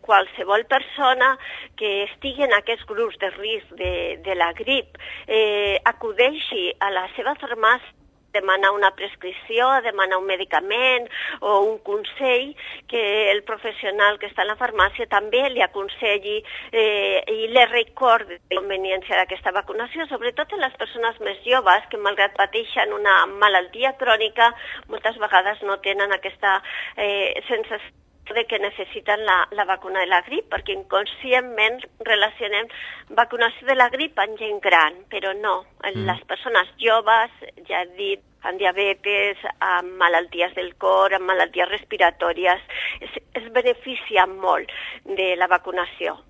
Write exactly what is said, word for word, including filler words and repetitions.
qualsevol persona que estigui en aquests grups de risc de, de la grip eh, acudeixi a la seva farmàcia, demanar una prescripció, demanar un medicament o un consell, que el professional que està en la farmàcia també li aconselli eh, i li recordi la conveniència d'aquesta vacunació, sobretot en les persones més joves que, malgrat pateixen una malaltia crònica, moltes vegades no tenen aquesta eh, sensació de que necessiten la, la vacuna de la grip, perquè inconscientment relacionem vacunació de la grip amb gent gran, però no. Mm. Les persones joves, ja he dit, amb diabetes, amb malalties del cor, amb malalties respiratòries, es, es beneficien molt de la vacunació.